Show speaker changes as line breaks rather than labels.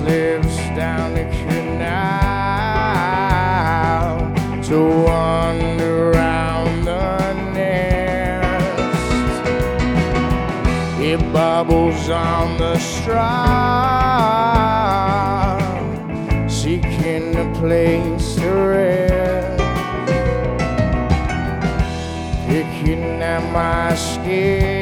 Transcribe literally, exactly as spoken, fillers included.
slips down the canal to wander around the nest. It bubbles on the strand, seeking a place to rest, picking at my skin.